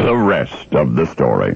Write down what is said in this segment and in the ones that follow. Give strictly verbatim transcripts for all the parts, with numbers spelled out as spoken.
the rest of the story.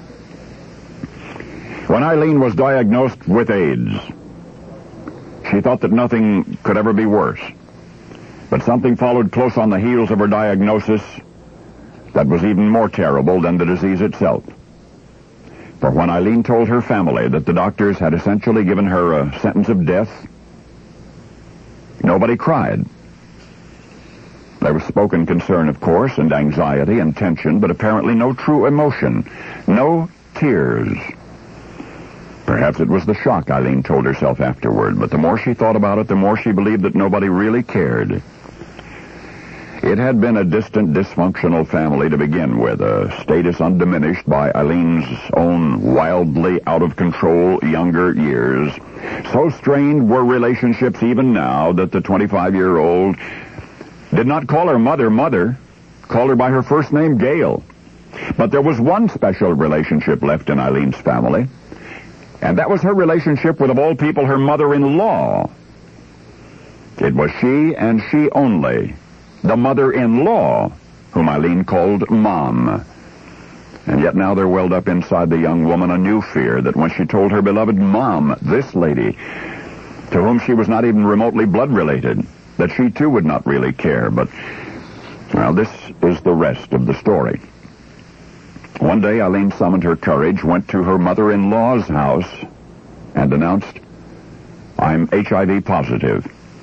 When Eileen was diagnosed with AIDS, she thought that nothing could ever be worse. But something followed close on the heels of her diagnosis that was even more terrible than the disease itself. For when Eileen told her family that the doctors had essentially given her a sentence of death, nobody cried. There was spoken concern, of course, and anxiety and tension, but apparently no true emotion, no tears. Perhaps it was the shock, Eileen told herself afterward, but the more she thought about it, the more she believed that nobody really cared. It had been a distant, dysfunctional family to begin with, a status undiminished by Eileen's own wildly out-of-control younger years. So strained were relationships even now that the twenty-five-year-old did not call her mother mother, called her by her first name, Gail. But there was one special relationship left in Eileen's family, and that was her relationship with, of all people, her mother-in-law. It was she and she only, the mother-in-law, whom Eileen called Mom. And yet now there welled up inside the young woman a new fear that when she told her beloved Mom, this lady, to whom she was not even remotely blood-related, that she too would not really care. But, well, this is the rest of the story. One day Eileen summoned her courage, went to her mother-in-law's house, and announced, "I'm H I V positive."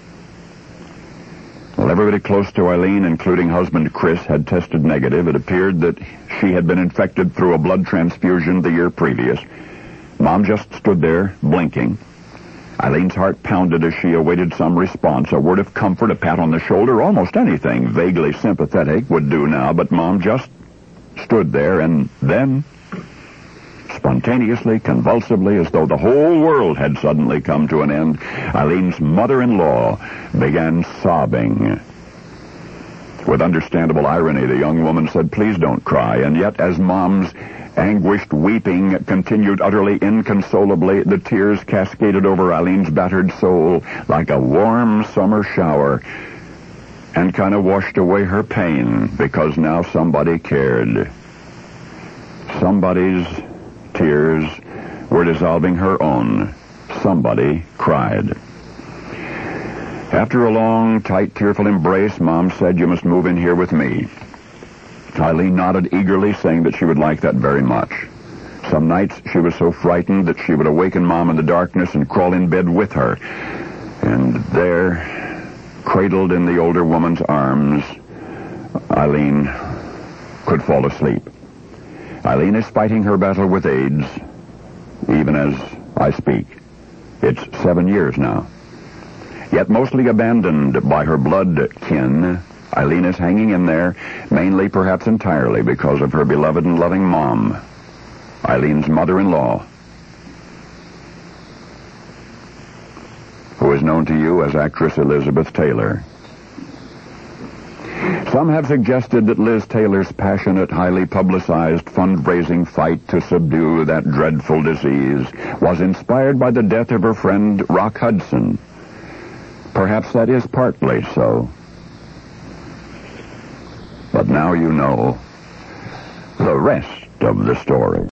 Well, everybody close to Eileen, including husband Chris, had tested negative. It appeared that she had been infected through a blood transfusion the year previous. Mom just stood there, blinking. Eileen's heart pounded as she awaited some response, a word of comfort, a pat on the shoulder, almost anything vaguely sympathetic would do now, but Mom just stood there, and then, spontaneously, convulsively, as though the whole world had suddenly come to an end, Eileen's mother-in-law began sobbing. With understandable irony, the young woman said, "Please don't cry," and yet as Mom's anguished weeping continued utterly inconsolably, the tears cascaded over Eileen's battered soul like a warm summer shower and kind of washed away her pain, because now somebody cared. Somebody's tears were dissolving her own. Somebody cried. After a long, tight, tearful embrace, Mom said, "You must move in here with me." Eileen nodded eagerly, saying that she would like that very much. Some nights she was so frightened that she would awaken Mom in the darkness and crawl in bed with her. And there, cradled in the older woman's arms, Eileen could fall asleep. Eileen is fighting her battle with AIDS, even as I speak. It's seven years now. Yet mostly abandoned by her blood kin, Eileen is hanging in there, mainly, perhaps entirely, because of her beloved and loving Mom, Eileen's mother-in-law, who is known to you as actress Elizabeth Taylor. Some have suggested that Liz Taylor's passionate, highly publicized fundraising fight to subdue that dreadful disease was inspired by the death of her friend Rock Hudson. Perhaps that is partly so. But now you know the rest of the story.